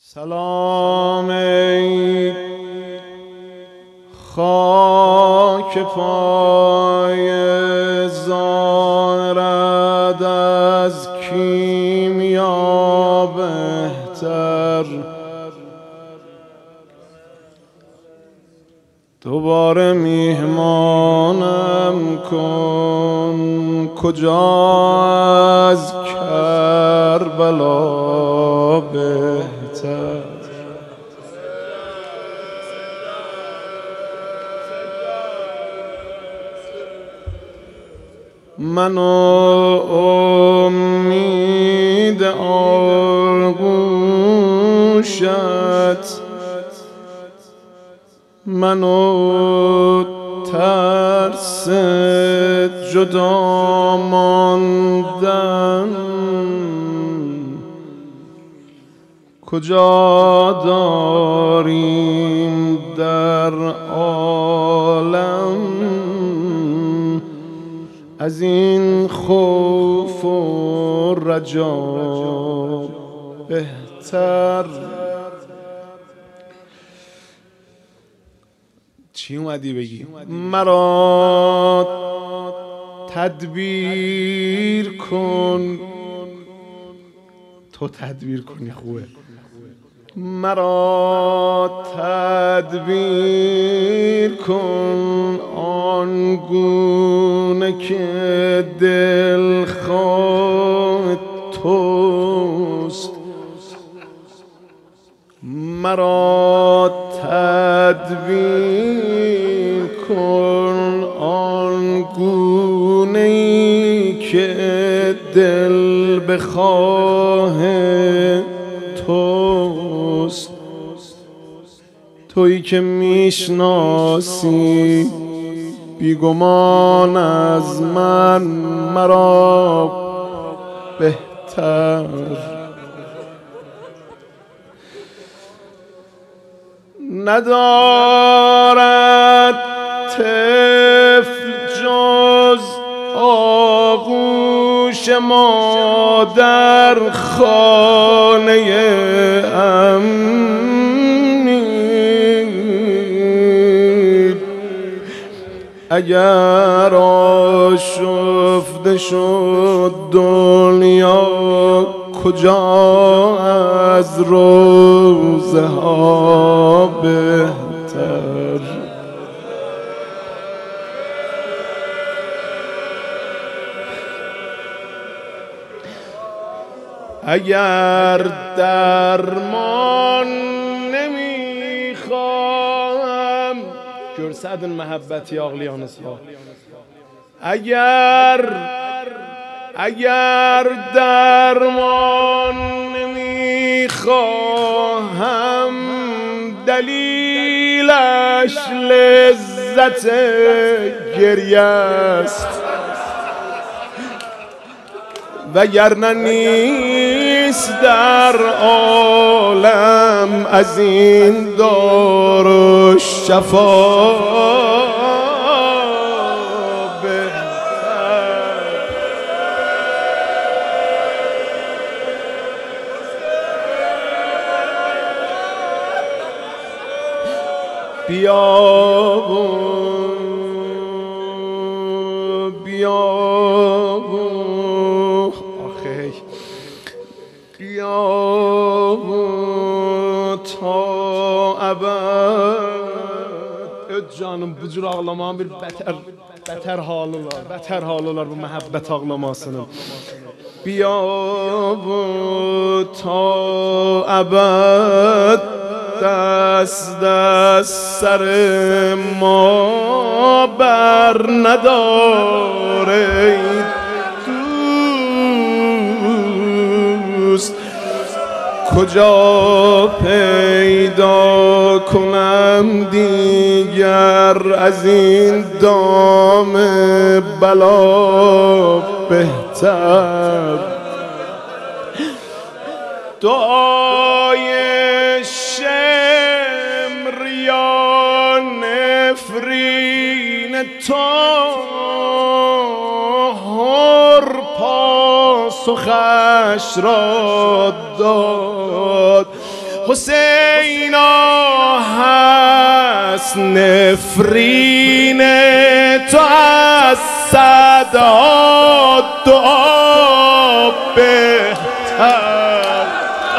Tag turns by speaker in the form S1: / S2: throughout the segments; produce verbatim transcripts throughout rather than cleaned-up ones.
S1: سلام ای خاک پای زارد از کیمیا بهتر، دوباره میهمانم کن کجا از کربلا بهتر. من و امید آغوشت، من و ترس جدا ماندن، کجا داریم در عالم از این خوف و رجا بهتر. چی اومدی بگی؟ مرا تدبیر کن، تو تدبیر کنی خوبه. مرا تدبیر کن آنگونه که دل خواه توست، مرا تدبیر کن آنگونه ای که دل بخواه توست. تویی که میشناسی بیگمان از من مرا بهتر. ندارد طفل جز آغوش مادر خانه امنی، اگر آشفته شد دنیا کجا از روزه ها بهتر. اگر درمان نمیخواهم جرسد المحبت یاغلیان سا، اگر اگر درمان نمیخواهم دلیلش لذت گریه است، وگرنه نیست در عالم از این دار و شفا بهتر. بیا بیا بیا تا ابد. Canım bu cür ağlamanın bir beter beter halı var. Beter halı var bu muhabbet ağlamasının. Bia ta abad dest dest سر ما بر نداره دوست. کجا پیدا کنم دیگر از این دام بلا بهتر. دعای شمر یا نفرین طاهر پاسخش را داد. حسینا هست نفرین تو از صدا دعا بهتر.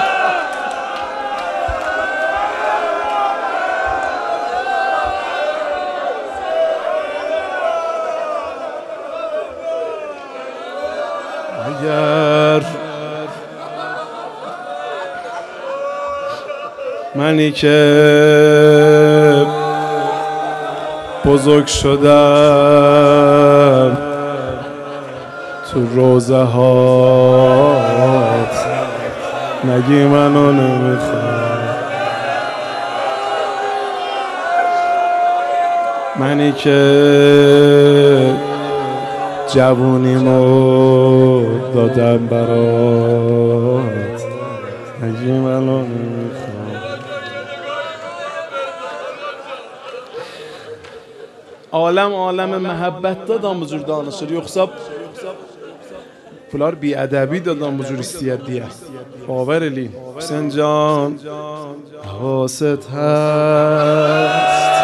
S1: اگر منی که بزرگ شدم تو روزه هات نگی منو نمیخوام، منی که جوونیمو دادم برات نگی منو نمیخوام. عالم عالم محبت دادم بزرگ دانشوری یخصاب پولار بی ادبی دادم بزرگ استیادیه باور لی حسین جان حواست هست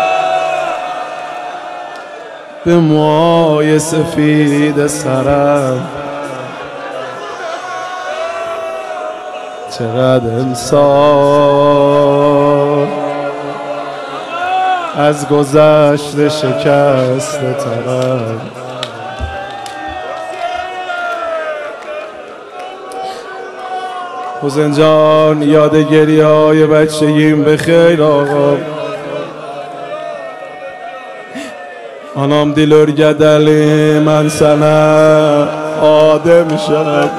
S1: به موهای سفید سرم چقدر انسان از گذشته شکست ترم. حسین جان یاد گریه های بچگیم بخیر آقا، آنام دیلور گدلی من سنه آدم شد.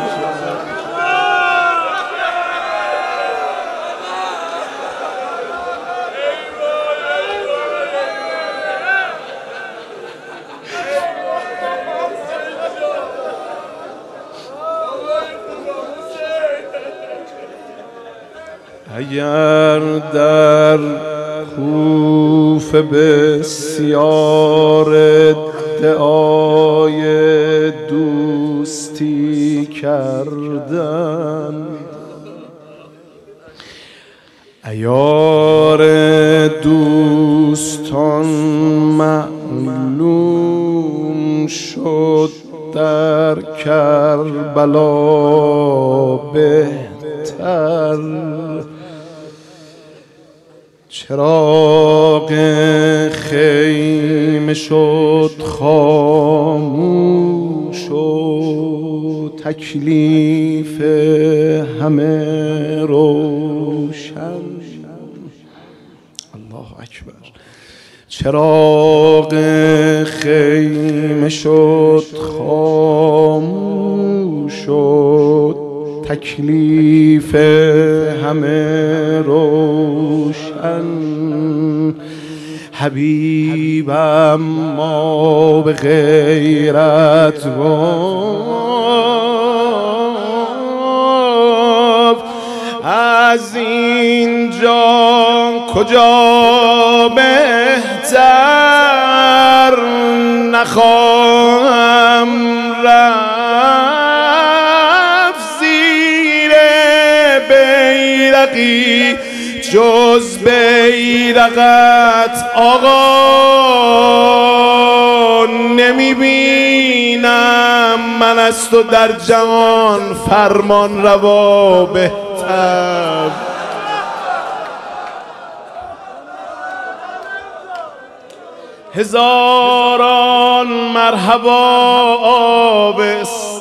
S1: اگر در کوف بسیار ادعای دوستی کردن، عیار دوستان معلوم شد در کربلا بهتر. چراغ خیمه شد خاموش و تکلیف همه روشن. الله اکبر. چراغ خیمه شد خاموش و تکلیف همه روشن. حبیبم ما به غیرت گفت از اینجا کجا بهتر نخواهم رفت زیر بیرقی جز بیرقت آقا. نمیبینم من از تو در جهان فرمان روا بهتر. هزاران مرحبا آبس،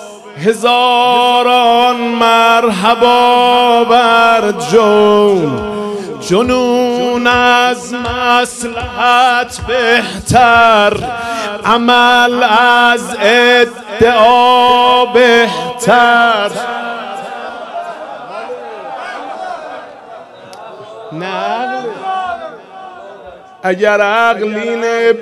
S1: هزاران مرحبا بر جون. جنون از مصلحت بهتر، عمل از ادعا بهتر. نه اگر عقلینه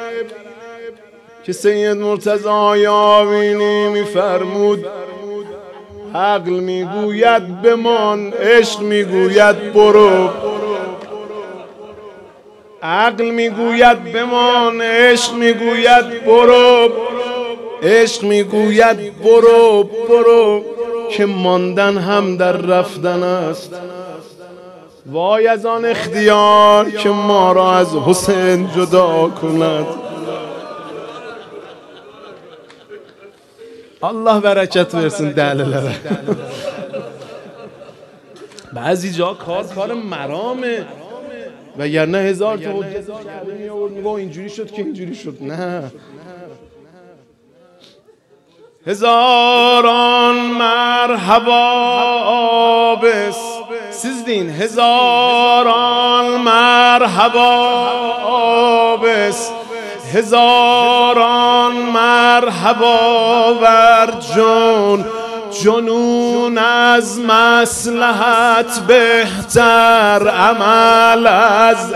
S1: که سید مرتضی یاوینی میفرمود عقل میگوید بمان، عشق میگوید برو. عقل میگوید بمان، عشق میگوید برو. عشق میگوید برو برو که ماندن هم در رفتن است. وای از آن اختیار که ما را از حسین جدا کند. Allah برکت versin دلالره. بعضی جا کار کار مرامه، وگرنه هزار تا حجت کرده می آورد میگه اینجوری شد که اینجوری شد. نه، هزاران مرحبا بس سیزدین، هزاران مرحبا بس، هزاران مرحبا ور جون جنون از مصلحت بهتر، عمل از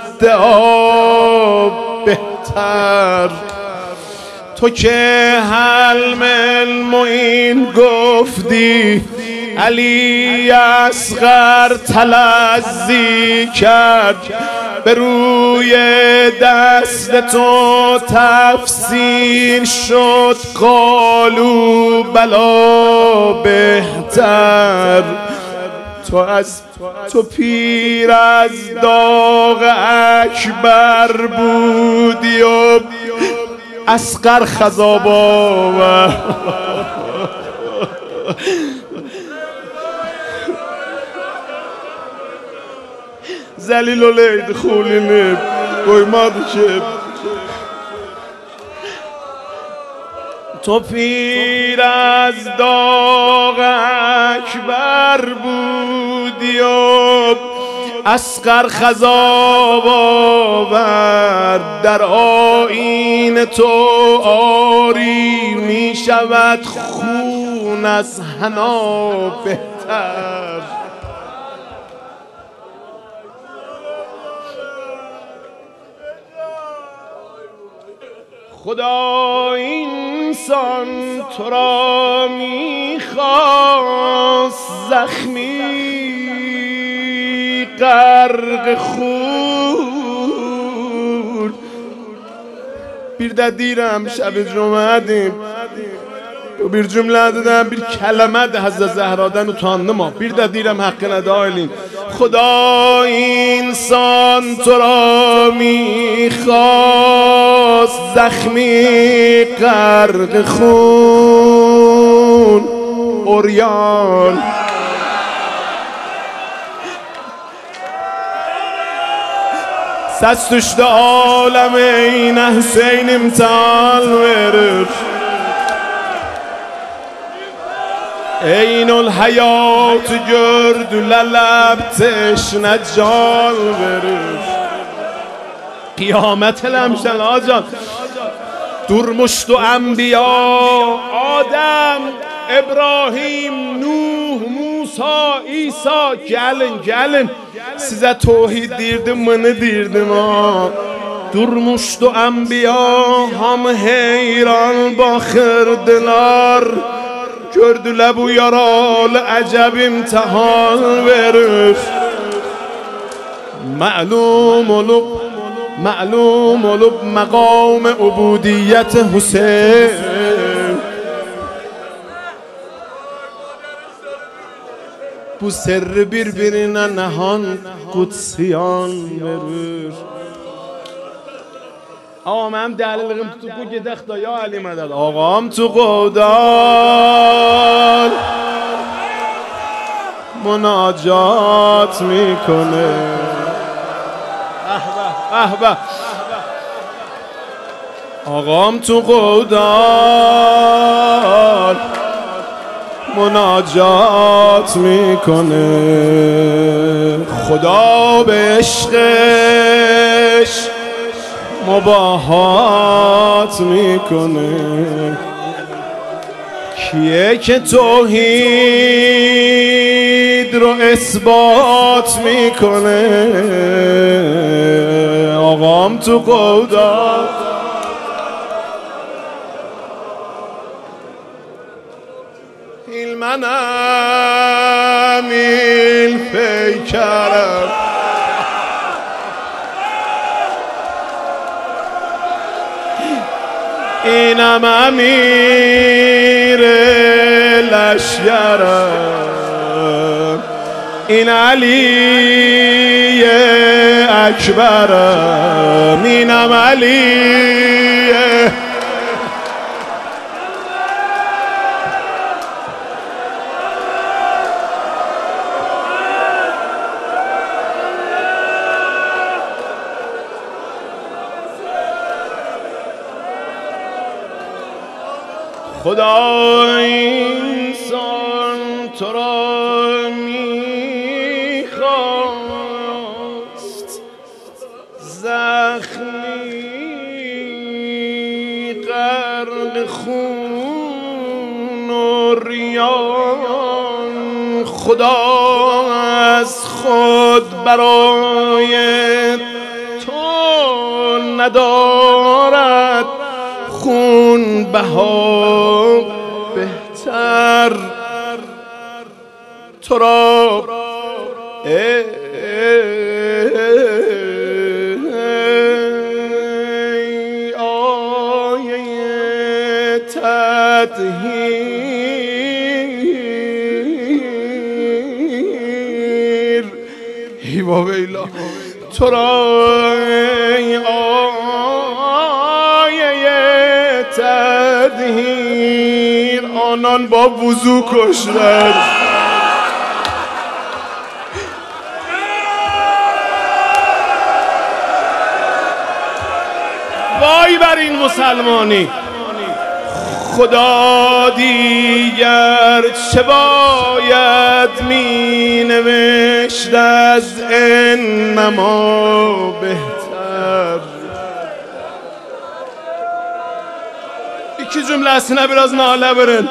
S1: ادعا بهتر. تو که حلم المعین گفتی، علی اصغر تلظی کرد، به روی دست تو تفسیر شد قالوا بلا بهتر. تو از تو پیر از داغ اکبر بودی و اصغر خضابا و زلیل و لید خولینه قیمت که تو پیر از داغ اکبر بودی و اصغر خضاب آورد. در آیین تو آری می شود خون از حنا بهتر. خدا اینسان تو را میخواست زخمی غرق خون. bir de deyirəm şəbi cümlədim bir cümlə dedim bir kəlmə də Həzrət Zəhradan utandım ha. Bir de deyirəm haqqına dailin. خدا اینسان تو را میخواست زخمی غرق خون عریان. Səs düşdü aləmeyinə Hüseyin imtihan verir. Eynul hayatı gördü lələb teşnə can verir. Qiyamət eləmişən acan. Durmuşdu enbiya Adəm, İbrahim, Nuh, Musa, İsa. Gəlin, gəlin. Sizə tevhid deyirdim, mını deyirdim ha. Durmuşdu enbiya, hamı heyran baxırdılar. Gördülər bu yaralı əcəb imtihan verir. Məlum olub, məlum olub məqam ubudiyyət Hüseyin. Bu sirri bir-birinə nəhan qudsiyan verir. آقام دلیلم تو کو گدخ دا یا علی مدد. آقام تو قودال مناجات میکنه. احبه احبه آقام تو قودال مناجات میکنه. خدا به عشقش مباهات میکنه. کیه که توحید رو اثبات میکنه. آقام تو قودال ایلمنم ایل پیکرم اینم امیر لشکرم. این علی اکبرم اینم علیه. خدا انسان تو را میخواست زخمی غرق خون و ریان، خدا از خود برای تو ندارد خون بها بهتر. تو را ای آیه تطهیر ای با ویلا، تو را ای آیه تطهیر آنان با وضو کشتن. وای بر این مسلمانی. خدا دیگر چه باید می نوشت از انما بهتر. یکی جمله اسنه براز ناله برن.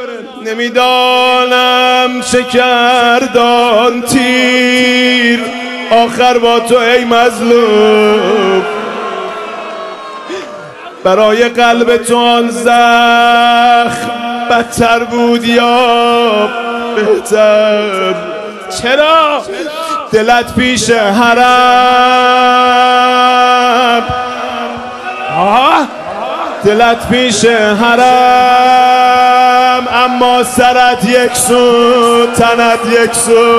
S1: نمیدانم چه کردان تیر آخر با تو ای مظلوم، برای قلب تو آن زخم بدتر بود یا بهتر. چرا دلت پیش حرم، آه دلت پیش حرم اما سرت یک سو تنت یک سو.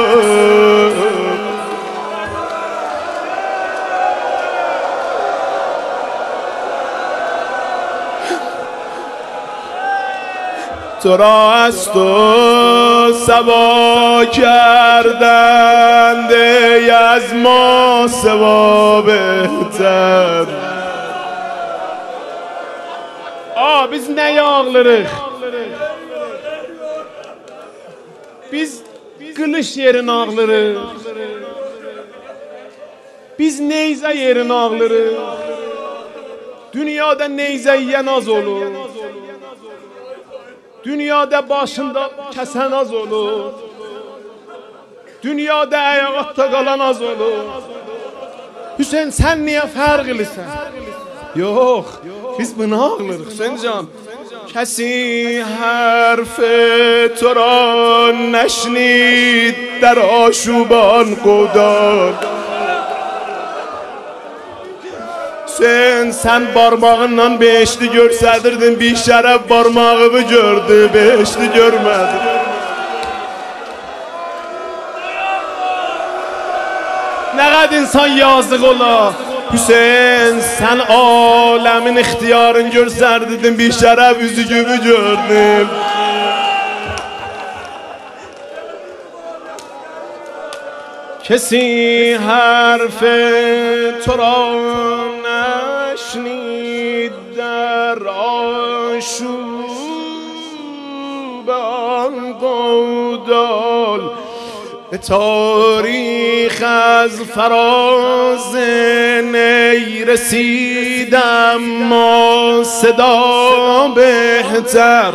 S1: تو را از تو سوا کردند ای از ما سوا بهتر. Aa biz ne yağlarıq? Biz kılıç yerin ağlarıq. Biz neyzə yerin ağlarıq. Dünyada neyzə yiyən az olur. Dünyada başında kəsən az olur. Dünyada ayaqda qalan az olur. Hüseyin sən niyə fərq edirsən? Yox, biz bunu ağlarıq Hüseyin can. کسی حرف تو را نشنید در آشوبان قودان. Sen sen barmağından beşli görsedirdin, bir şeref barmağımı gördü, beşli görmedi. Ne kadar insan yazık ola. Hüseyin sen alemin ihtiyarını görsedirdin, bir şeref yüzü gibi gördüm. کسی حرف تو را نشنید در آشوب آن گودال. به تاریخ از فراز نی رسیدم ما صدا بهتر.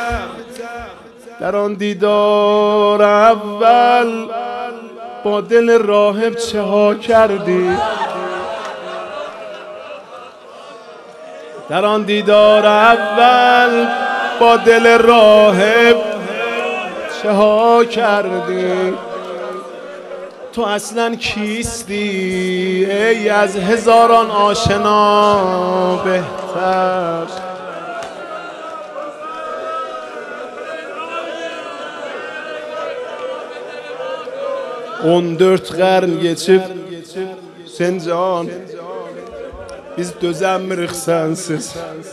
S1: در آن دیدار اول با دل راهب چه ها کردی؟ در آن دیدار اول با دل راهب چه ها کردی؟ تو اصلا کیستی ای از هزاران آشنا بهتر؟ on dört qarn geçib Hüseyin can, biz dözəmirik sənsiz.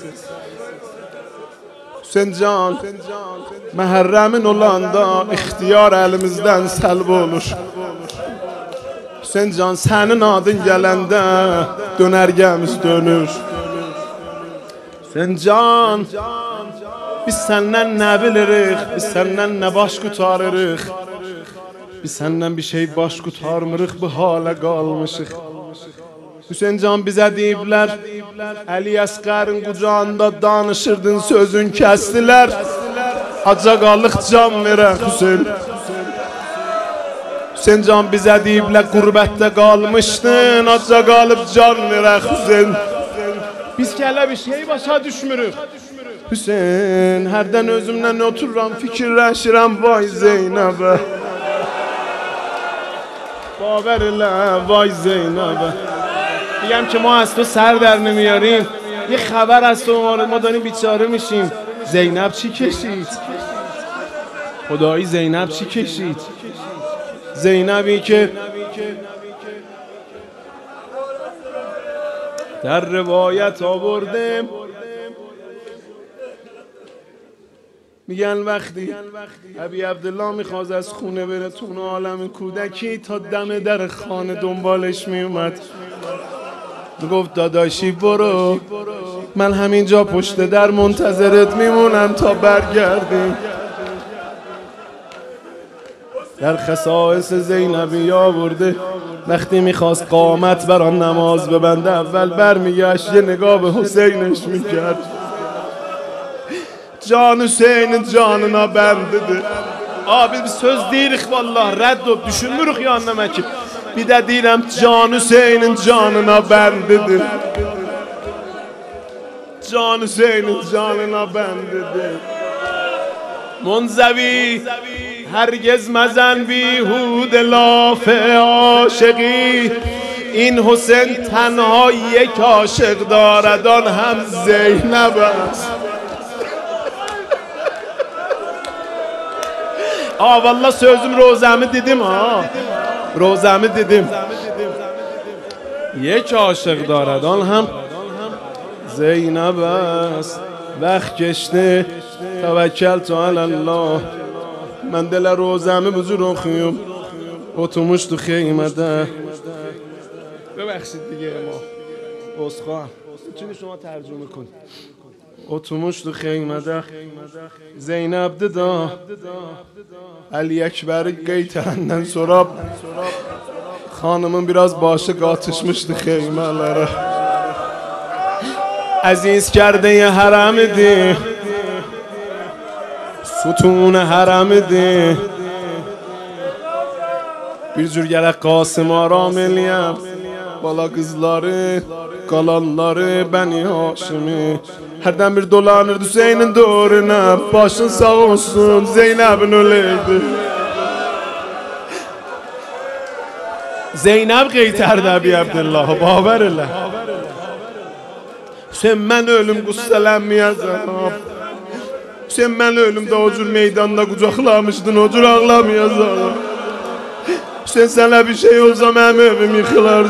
S1: Hüseyin can, məhərrəmin olanda ixtiyar əlimizdən səlb olur. Hüseyin can, sənin adın gələndə dönərgəmiz dönür. Hüseyin can, biz səndən nə bilirik, biz səndən nə baş qutarırıq. Biz səndən bir şey baş qutarmırıq, bu halə qalmışıq. Hüseyin can, bizə deyiblər, Əli Əsqərin qucağında danışırdın, sözün kəstilər. Hacca qalıq can verək Hüseyin. Hüseyin can, bizə deyiblər, qurbətdə qalmışdın, hacca qalıb can verək Hüseyin. Biz ki hələ bir şey başa düşmürük. Hüseyin, hərdən özümlə otururam, fikirləşirəm, vay Zeynəbə. باور الله وای زینبه میگم که ما از تو سر در نمیاریم یه خبر از تو ما داریم بیچاره میشیم زینب چی کشید خدایی زینب چی کشید زینبی که در روایت آوردیم میگن وقتی ابی عبدالله میخواست از خونه بره تو عالم کودکی تا دم در خانه دنبالش میومد میگفت داداشی برو من همینجا پشت در منتظرت میمونم تا برگردیم در خصائص زینبی آورده وقتی میخواست قامت بران نماز ببنده اول برمیگشت یه نگاه به حسینش میکرد Can Hüseyin'in canına bendedir. Abi biz söz deyirik vallahi reddop düşünmürük ya anlamak ki. Bir de deyirəm Can Hüseyin'in canına bendedir. Can Hüseyin'in canına bendedir. Munzevi hergez mezen bihude lafe aşıqi این حسین تنها یک عاشق دارد آن هم زینب است Aa vallahi sözüm rozamı dedim ha. Rozamı dedim. یک عاشق دارد آن هم زینب است وقت کشته توکلت علی الله من دل روزمه بزرگ اوخیم اتومش تو خیمده ببخشید دیگه ما عذرخواهم میتونی شما ترجمه کنید اتومش تو خیمده زینب ددا علی Ekber qeytəndən sonra xanımın biraz başı qatışmışdı xeymələrə Əziz kərdə-i hərəm idi sütun hərəm idi Bir cür gərək Qasım aram eləyəm Bala qızları, qalanları, Bəni Haşimi Hərdən bir dolanır Hüseynin doğruna Başın sağ olsun Zeynəbin öleydi Zeynəb qeytərdə Əbi Abdillahı Baver elə Hüseyin mən ölüm qüssələnməyəcəm Hüseyin mən ölümdə o cür meydanda qucaqlamışdın O cür ağlamayacaq Hüseyin sənə bir şey olsa mənim evim yıxılar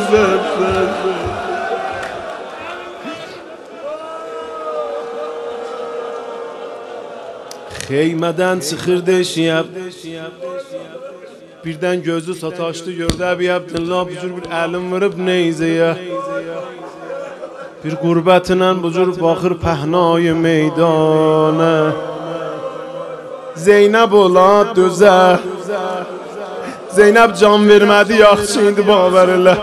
S1: Xeymədən çıxırdı eşiyəb Birdən gözü sataşdı gördü Əbi Abdillah bu cür bir əlim vırıb neyzəyə Bir qurbətinlə bu cür baxır pəhnayı meydana Zeynəb ola dözə Zeynəb can vermədi yaxşı indi baver elə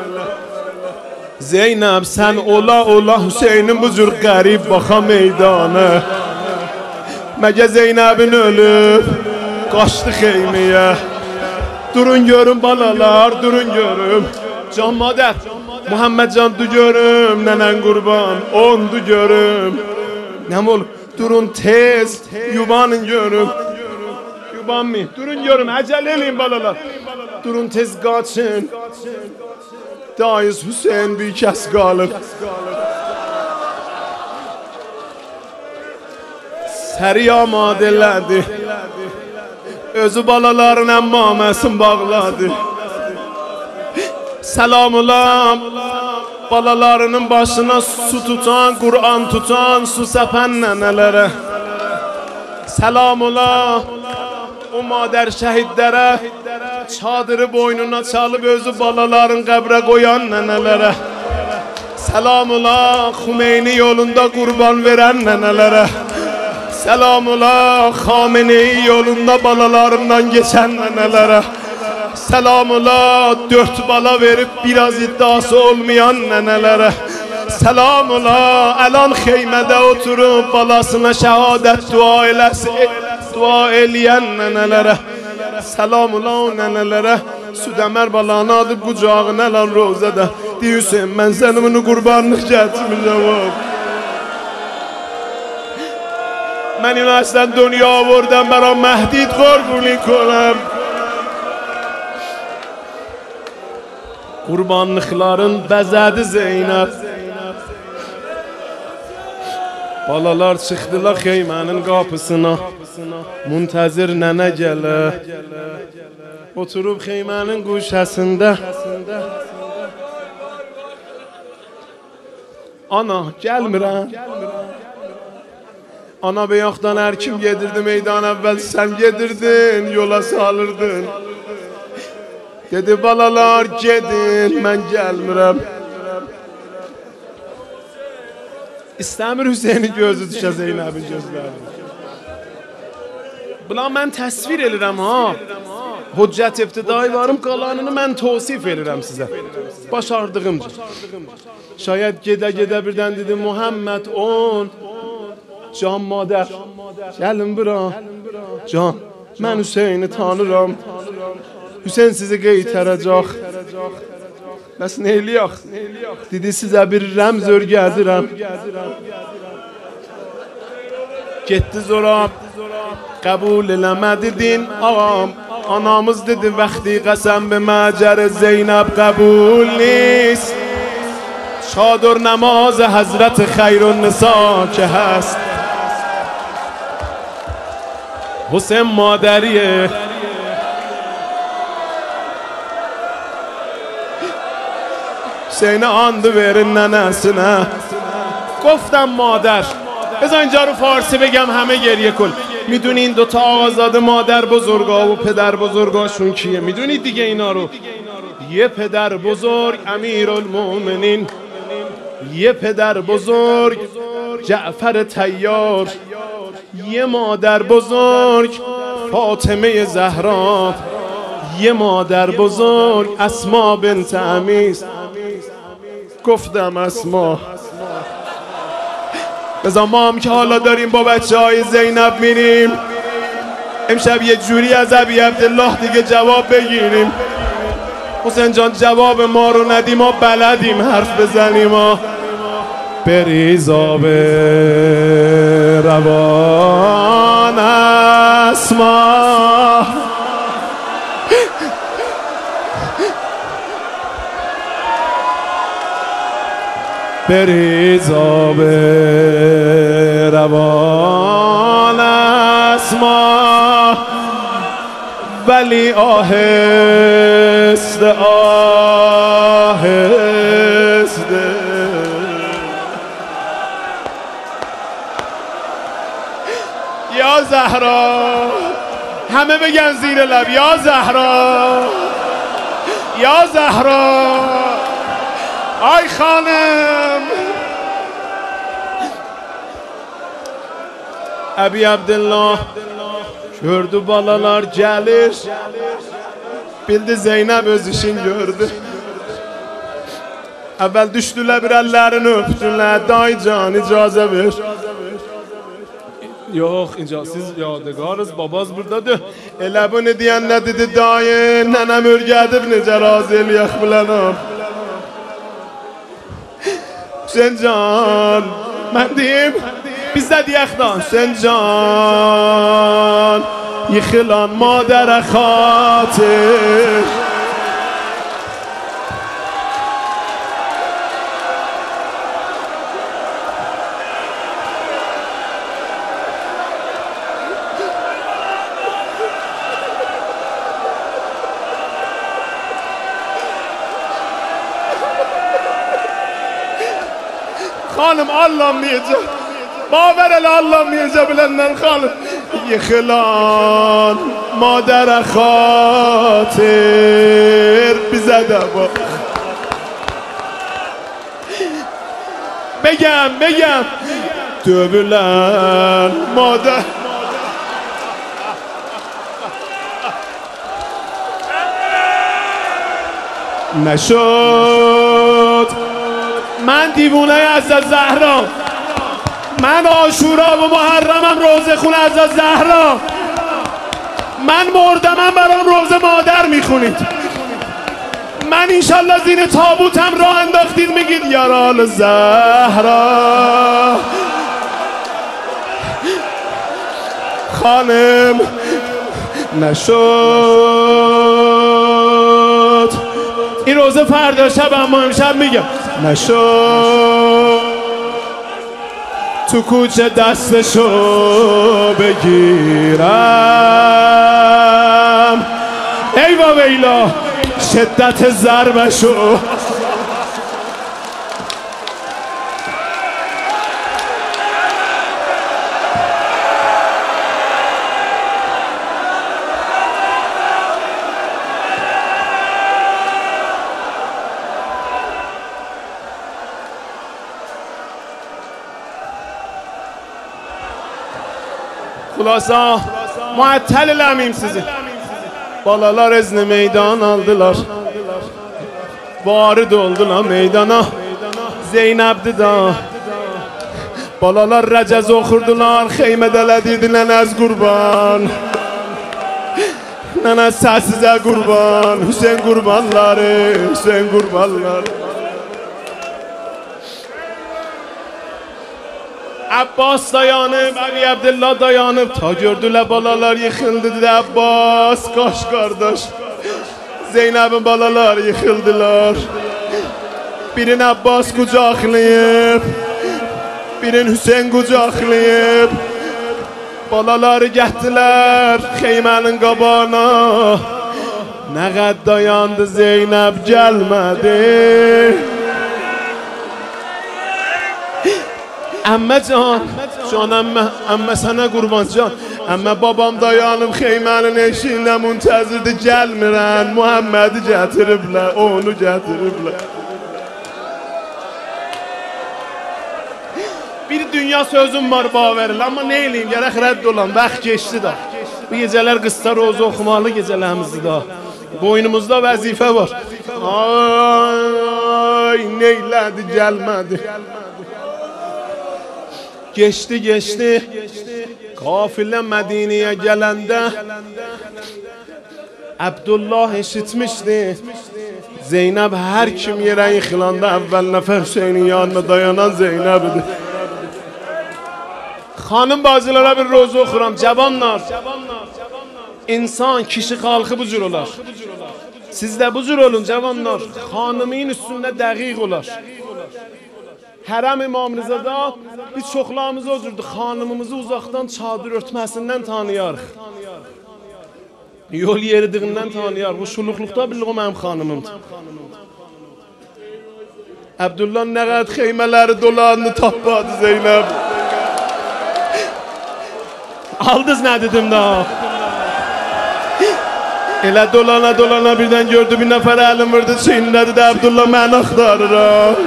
S1: Zeynəb sən ola ola Hüseynin bu cür qərib baxa meydana Məgə Zeynəbin ölüb qaçdı xeyməyə Durun görün balalar durun görün Can madər Muhammed can du görüm nənən qurban ondu görüm Nəm ol durun tez yubanın görüm Yuban mı? Durun görüm əcəl eləyin balalar Durun tez qaçın Dayız Hüseyin bir kəs qalıb Səri amadə elədi Özü balaların əmmaməsin bağladı Selam ola balalarının başına su tutan, Kur'an tutan, su sepen nenelere. Selam ola o mader şehidlere, çadırı boynuna çalıp özü balaların kabre koyan nenelere. Selam ola Xümeyni yolunda kurban veren nenelere. Selam ola Xameneyi yolunda balalarından geçen nenelere. Selam ola dört bala verip biraz iddiası olmayan nenelere. Selam ola elan xeymede oturup balasına şehadet dua eləsi, dua eleyen nenelere. Selam ola o nenelere. Südəmər balanı adı qucağına lan rozədə. Deyir Hüseyin mən sənimini qurbanlıq gətirmişəm. Mən üniversiteden dünya avurdum bana Məhdid qurbulik konam. Qurbanlıqların bəzədi Zeynəb. Balalar çıxdılar xeymənin qapısına. Muntəzir nənə gələ. Oturub xeymənin quşəsində. Ana gəlmirəm. Ana beyaqdan hər kim gedirdi meydan əvvəl sən gedirdin, yola salırdın. Dedi balalar gedin, mən gəlmirəm. İstəmir Hüseynin gözü düşə Zeynəbin gözlərini. Buna mən təsvir edirəm ha. Hüccət ibtidai varım, qalanını mən tosif edirəm sizə. Başardığımca. Şayad gedə-gedə birdən dedi Muhammed on. Can madər, gəlin bura. Can, mən Hüseyni tanıram. Hüseyin sizi qeytərəcək. Bəs nə eləyək? Dedi sizə bir rəmz örgədirəm. Getdi zora, qəbul eləmədi din ağam. Anamız dedi vəxti qəsəm be məcər Zeynəb qəbul نیست. çadır namaz Həzrət Xeyrun Nisa که هست. Hüseyin مادریه. Hüseyin'e andı verin nənəsinə. گفتم مادر. بذار اینجا رو فارسی بگم همه گریه کن. میدونین دو تا آقازاده مادر بزرگا و پدر بزرگاشون کیه؟ میدونید دیگه اینا رو؟ یه پدر بزرگ امیرالمومنین، یه پدر بزرگ جعفر طیار، یه مادر بزرگ فاطمه زهرا، یه مادر بزرگ اسما بنت عمیس. گفتم اسما. بذار ما هم که حالا داریم با بچه های زینب میریم امشب یه جوری از ابی عبدالله دیگه جواب بگیریم. حسین جان جواب ما رو ندیم، ما بلدیم حرف بزنیم. ما بریز آب روان اسما. بریز آب روان اسما ولی آهسته آهسته. یا زهرا، همه بگن زیر لب یا زهرا، یا زهرا. آی خانم Əbi Abdullah gördü balalar gəlir, bildi Zeynəb öz işin gördü. Əvvəl düşdülər bir əllərini öpdülər. Day can icazə ver. Yox, siz yadigarız, babaz buradadır. Elə bunu deyən nə dedi dayı, nənəm örgədib necə razı eləyək bilənəm. Hüseyin can, mən deyim, bizdə deyək da Hüseyin can, yıxılan madərə xatir. خانم ağlamayacak. باور ağlamayacak bilenden خانم. Yıkılan madara خاطر bize de bak. بگم بگم dövülen mader نشد من دیوونه حضرت زهرا من عاشورا و محرمم روزه خونه حضرت زهرا من مردمم برام روزه مادر میخونید من انشالله زیر تابوتم راه انداختید میگید یارال زهرا خانم نشد این روزه فردا شب اما امشب میگم نشد تو کوچه دستشو بگیرم ای با ویلا شدت ضربشو خلاصا معطل لمیم sizi. Balalar ezni meydan aldılar. Varid oldular meydana. Zeynep'di da. Balalar recez okurdular. Xeymedələdidilər az qurban. Nənə səsizə qurban. Hüseyin qurbanları. Hüseyin qurbanları. Abbas dayanıb, Ali Abdullah dayanıb. Ta gördülər balalar yıxıldı dedi Abbas, qaş qardaş. Zeynəbin balalar yıxıldılar. Birin Abbas qucaqlayıb, birin Hüseyin qucaqlayıb. Balaları getdilər xeymənin qabağına. Nə qəd dayandı Zeynəb gəlmədi. Əmmə can, can əmmə, əmmə sənə qurban can. Əmmə babam dayanıb xeymənin eşiyində müntəzirdir gəlmirən. Muhammədi gətiriblər, onu gətiriblər. Bir dünya sözüm var baveril, amma nə eləyim, gərək rədd olan, vaxt geçdi da. Bu gecələr qısta rozu oxumalı gecələrimizdir da. Boynumuzda vəzifə var. Ay, neylədi, gəlmədi. Geçti geçti Kafile Medine'ye gelende Abdullah eşitmişti Zeynep her kim yere yıkılanda evvel nefer Hüseyin'in yanına dayanan Zeynep'di. Hanım bazılara bir rozu okuram cavanlar. İnsan kişi kalkı bu cür olar. Siz de bu cür olun cavanlar. Hanımın üstünde dəqiq olar. Hərəm İmam Rızada biz çoxlarımız o cürdür. Xanımımızı uzaqdan çadır örtməsindən tanıyarıq. Yol yeridiğindən tanıyarıq. Bu şuluqluqda billik o mənim xanımımdır. Abdullah nə qəd xeymələri dolanını tapmadı Zeynəb. Aldız nə dedim daha. Elə dolana dolana birdən gördü bir nəfər əlim vurdu çiynlədi də Abdullah məni axtarıram.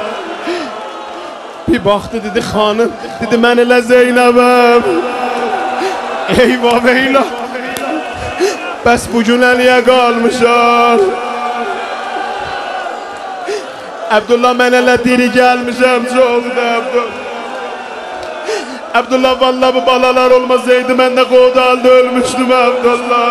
S1: Bir baktı dedi hanım, dedi mən elə Zeynəbəm. Eyvah eylah. Bəs bugün əliyə qalmışam. Abdullah mən elə diri gəlmişəm çoxdur Abdullah. Abdullah vallahi bu balalar olmasaydı mən də qodalda ölmüşdüm Abdullah.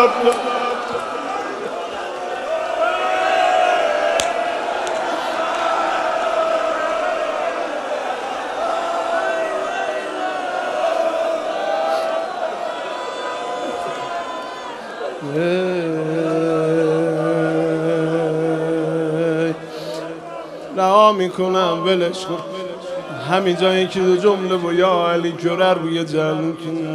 S1: رها میکنم ولش کن همین جایی که دو جمله و یا علی görər bu gecənin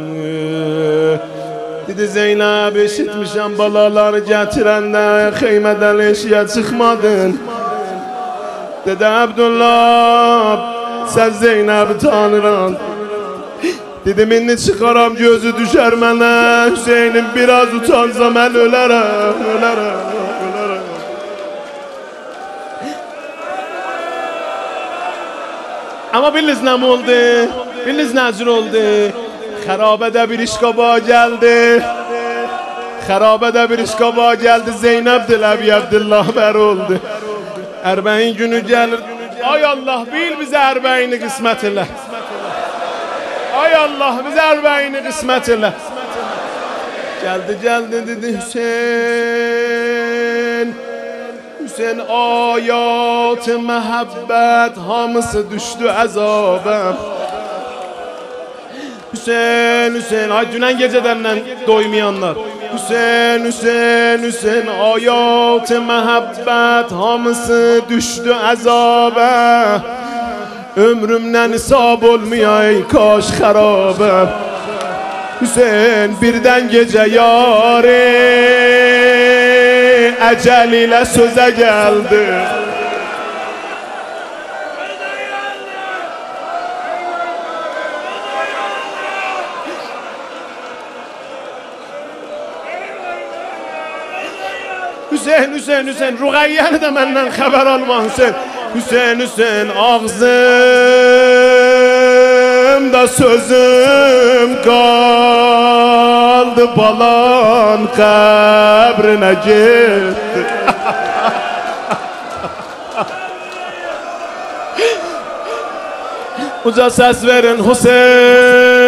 S1: dedi Zeynəb eşitmişəm balaları gətirəndə xeymədən eşiyə çıxmadın dedi Abdullah Sən Zeynəbi tanıran. Dedim indi çıxaram gözü düşər mənə. Hüseynim biraz utansa mən ölərəm, ölərəm, ölərəm. Amma bilirsiniz nə oldu? Bilirsiniz nə cür oldu? Xarabədə bir işqaba gəldi. Xarabədə bir işqaba gəldi. Zeynəb Diləbi Abdullah bər oldu. Ərbəyin günü gəlir. Ay Allah bil bizə ərbəyini qismət elə. Ay Allah bizə ərbəyini qismət elə. Gəldi gəldi dedi Hüseyin. Hüseyin ayat-ı məhəbbət hamısı düşdü əzabəm. Hüseyin, Hüseyin, ay dünən gecədəndən doymayanlar. Hüseyin, Hüseyin, Hüseyin, ayat-ı məhəbbət hamısı düşdü əzabə. Ömrümdən isab olmayay kaş xarabəm. Hüseyin birdən gecə yari əcəl ilə sözə gəldi. Hüseyin, Hüseyin, Hüseyin, Ruqayyəni də məndən xəbər alma Hüseyin. Hüseyin, Hüseyin, ağzımda sözüm qaldı, balan qəbrinə getdi. Uca səs verin Hüseyin.